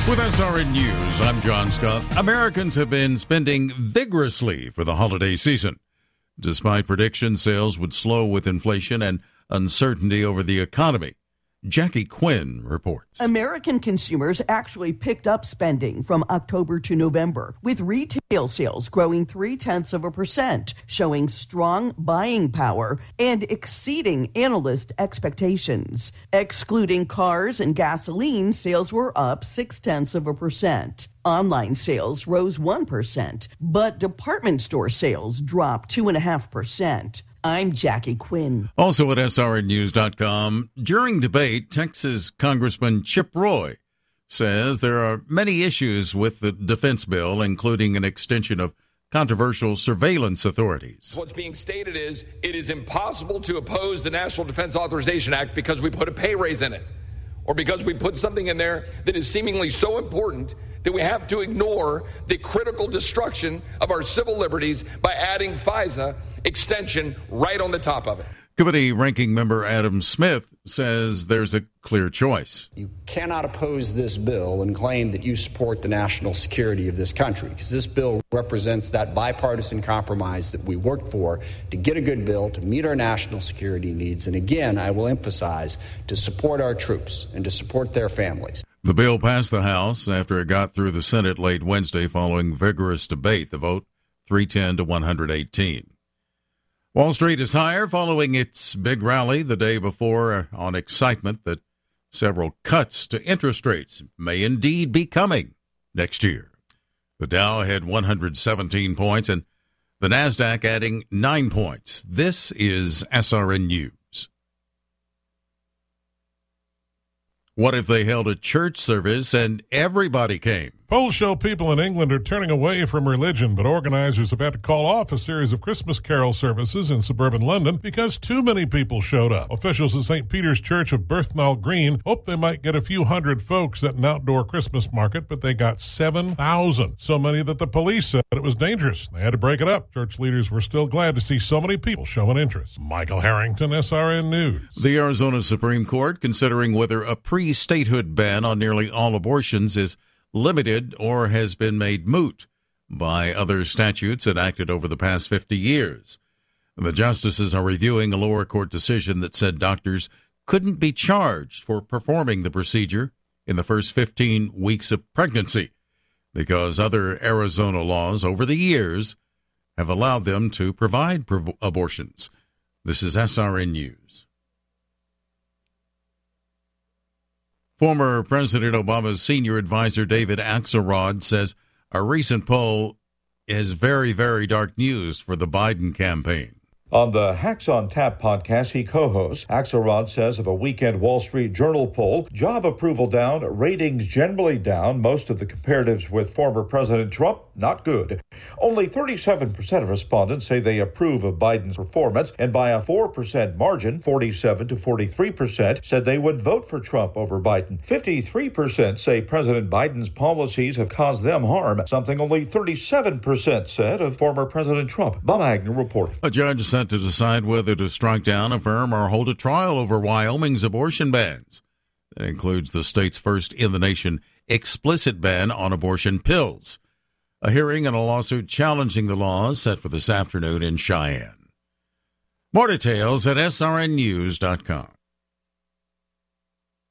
With SRN News, I'm John Scott. Americans have been spending vigorously for the holiday season. Despite predictions sales would slow with inflation and uncertainty over the economy. Jackie Quinn reports. American consumers actually picked up spending from October to November, with retail sales growing 0.3%, showing strong buying power and exceeding analyst expectations. Excluding cars and gasoline, sales were up 0.6%. Online sales rose 1%, but department store sales dropped 2.5%. I'm Jackie Quinn. Also at SRNnews.com, during debate, Texas Congressman Chip Roy says there are many issues with the defense bill, including an extension of controversial surveillance authorities. What's being stated is it is impossible to oppose the National Defense Authorization Act because we put a pay raise in it, or because we put something in there that is seemingly so important that we have to ignore the critical destruction of our civil liberties by adding FISA extension right on the top of it. Committee Ranking Member Adam Smith says there's a clear choice. You cannot oppose this bill and claim that you support the national security of this country, because this bill represents that bipartisan compromise that we worked for to get a good bill to meet our national security needs. And again, I will emphasize, to support our troops and to support their families. The bill passed the House after it got through the Senate late Wednesday following vigorous debate. The vote 310 to 118. Wall Street is higher following its big rally the day before on excitement that several cuts to interest rates may indeed be coming next year. The Dow had 117 points and the NASDAQ adding 9 points. This is SRN News. What if they held a church service and everybody came? Polls show people in England are turning away from religion, but organizers have had to call off a series of Christmas carol services in suburban London because too many people showed up. Officials at St. Peter's Church of Bethnal Green hoped they might get a few hundred folks at an outdoor Christmas market, but they got 7,000. So many that the police said it was dangerous. They had to break it up. Church leaders were still glad to see so many people showing interest. Michael Harrington, SRN News. The Arizona Supreme Court considering whether a pre-statehood ban on nearly all abortions is limited or has been made moot by other statutes enacted over the past 50 years. The justices are reviewing a lower court decision that said doctors couldn't be charged for performing the procedure in the first 15 weeks of pregnancy because other Arizona laws over the years have allowed them to provide abortions. This is SRN News. Former President Obama's senior advisor, David Axelrod, says a recent poll is very, very dark news for the Biden campaign. On the Hacks on Tap podcast he co-hosts, Axelrod says of a weekend Wall Street Journal poll, job approval down, ratings generally down, most of the comparatives with former President Trump, not good. Only 37% of respondents say they approve of Biden's performance, and by a 4% margin, 47 to 43% said they would vote for Trump over Biden. 53% say President Biden's policies have caused them harm, something only 37% said of former President Trump. Bob Agnew reporting. A judge set to decide whether to strike down, affirm, or hold a trial over Wyoming's abortion bans. That includes the state's first in the nation explicit ban on abortion pills. A hearing and a lawsuit challenging the laws set for this afternoon in Cheyenne. More details at srnnews.com.